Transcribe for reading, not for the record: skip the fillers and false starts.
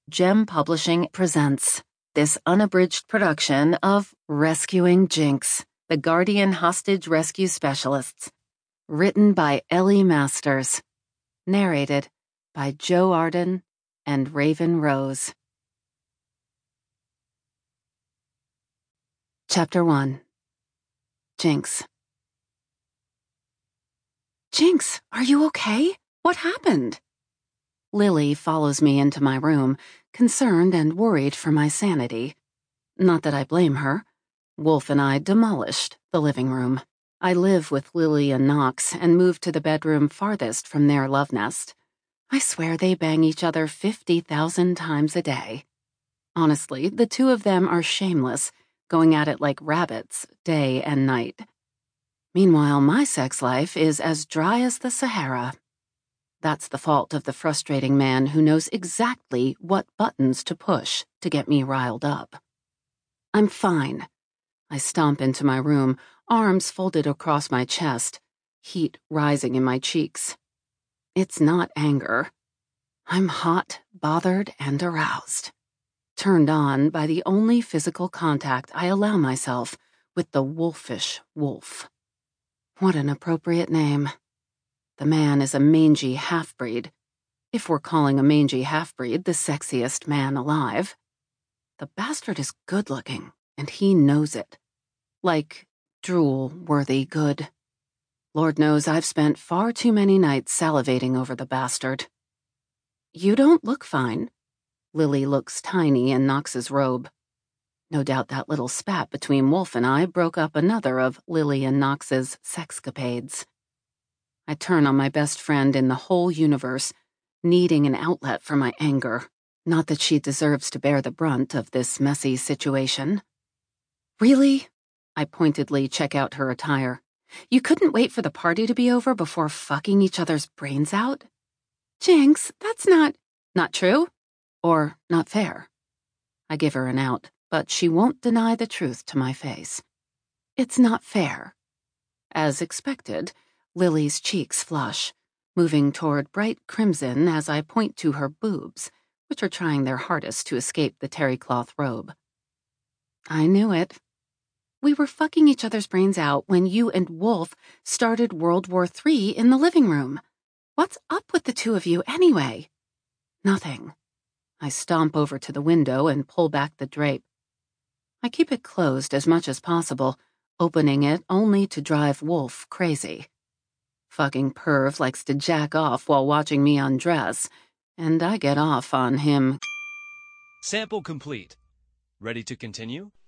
Gem Publishing presents this unabridged production of Rescuing Jinx, the Guardian Hostage Rescue Specialists, written by Ellie Masters, narrated by Joe Arden and Raven Rose. Chapter 1. Jinx. Jinx, are you okay? What happened? Lily follows me into my room, concerned and worried for my sanity. Not that I blame her. Wolf and I demolished the living room. I live with Lily and Knox and moved to the bedroom farthest from their love nest. I swear they bang each other 50,000 times a day. Honestly, the two of them are shameless, going at it like rabbits, day and night. Meanwhile, my sex life is as dry as the Sahara. That's the fault of the frustrating man who knows exactly what buttons to push to get me riled up. I'm fine. I stomp into my room, arms folded across my chest, heat rising in my cheeks. It's not anger. I'm hot, bothered, and aroused. Turned on by the only physical contact I allow myself with the wolfish wolf. What an appropriate name. The man is a mangy half-breed, if we're calling a mangy half-breed the sexiest man alive. The bastard is good-looking, and he knows it. Like, drool-worthy good. Lord knows I've spent far too many nights salivating over the bastard. You don't look fine. Lily looks tiny in Knox's robe. No doubt that little spat between Wolf and I broke up another of Lily and Knox's sexcapades. I turn on my best friend in the whole universe, needing an outlet for my anger. Not that she deserves to bear the brunt of this messy situation. Really? I pointedly check out her attire. You couldn't wait for the party to be over before fucking each other's brains out? Jinx, that's not true? Or not fair? I give her an out, but she won't deny the truth to my face. It's not fair. As expected, Lily's cheeks flush, moving toward bright crimson as I point to her boobs, which are trying their hardest to escape the terry-cloth robe. I knew it. We were fucking each other's brains out when you and Wolf started World War III in the living room. What's up with the two of you anyway? Nothing. I stomp over to the window and pull back the drape. I keep it closed as much as possible, opening it only to drive Wolf crazy. Fucking perv likes to jack off while watching me undress, and I get off on him. Sample complete. Ready to continue?